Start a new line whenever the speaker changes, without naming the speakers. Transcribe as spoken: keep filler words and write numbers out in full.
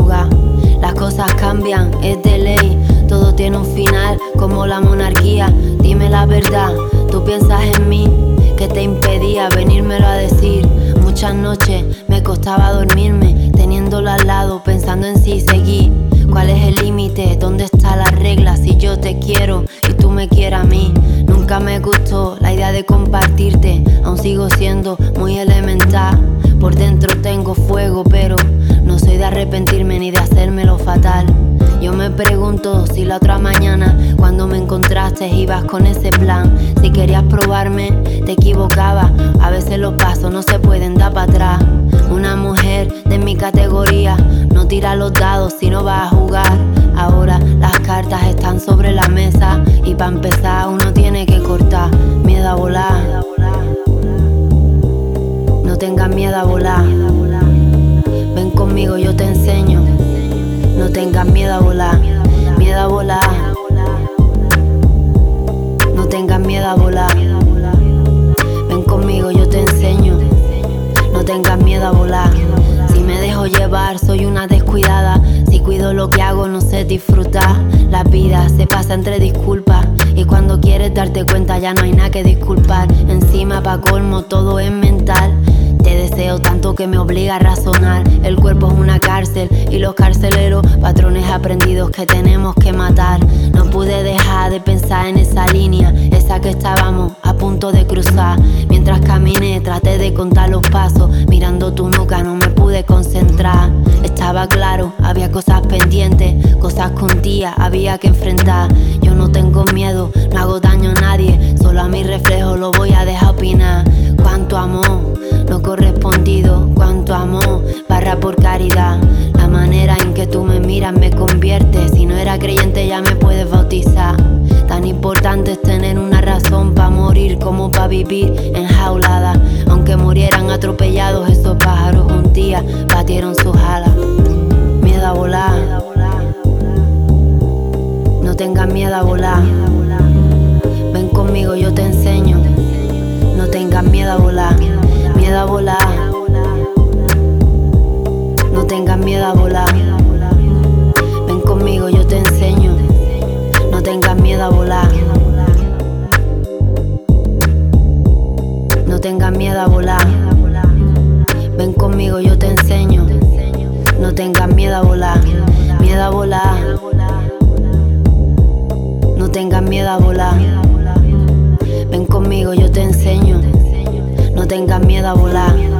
madrugar. Las cosas cambian, es de ley, todo tiene un final como la monarquía. Dime la verdad, tú piensas en mí, ¿qué te impedía venírmelo a decir? Muchas noches me costaba dormirme, teniéndolo al lado, pensando en si seguir. ¿Cuál es el límite? ¿Dónde está la regla? Si yo te quiero y tú me quieres a mí. Nunca me gustó la idea de compartirte, aún sigo siendo muy elemental. Por dentro tengo fuego, pero no soy de arrepentirme ni de hacérmelo fatal. Yo me pregunto si la otra mañana, cuando me encontraste, ibas con ese plan. Si querías probarme, te equivocabas. A veces los pasos no se pueden dar para atrás. Una mujer de mi categoría no tira los dados si no va a jugar. Ahora las cartas están sobre la mesa y para empezar uno tiene que cortar. Miedo a volar, no tengas miedo a volar. Ven conmigo, yo te enseño. No tengas miedo a volar, miedo a volar. No tengas miedo a volar. Ven conmigo, yo te enseño. No tengas miedo a volar. Si me dejo llevar, soy una descuidada. Si cuido lo que hago, no sé disfrutar. La vida se pasa entre disculpas, y cuando quieres darte cuenta ya no hay nada que disculpar. Encima pa' colmo todo es mental. Te deseo tanto que me obliga a razonar. El cuerpo es una cárcel y los carceleros, patrones aprendidos que tenemos que matar. No pude dejar de pensar en esa línea, esa que estábamos a punto de cruzar. Mientras caminé traté de contar los pasos, mirando tu nuca no me pude concentrar. Estaba claro, había cosas pendientes, cosas con tía había que enfrentar. Yo no tengo miedo, no hago daño a nadie, solo a mi reflejo lo voy a dejar opinar. Cuánto amor no correspondido, cuánto amor, barra por caridad. La manera en que tú me miras me convierte, si no era creyente ya me puedes bautizar. Tan importante es tener una razón pa' morir como pa' vivir enjaulada. Aunque murieran atropellados, esos pájaros un día batieron sus alas. Miedo a volar, no tengas miedo a volar. Ven conmigo, yo te enseño. No tengas miedo a volar, miedo a volar. No tengas miedo a volar. Ven conmigo, yo te enseño. No tengas miedo a volar. No tengas miedo a volar. Ven conmigo, yo te enseño. No tengas miedo a volar, miedo a volar. No tengas miedo a volar. Ven conmigo, yo te enseño. No tengas miedo a volar.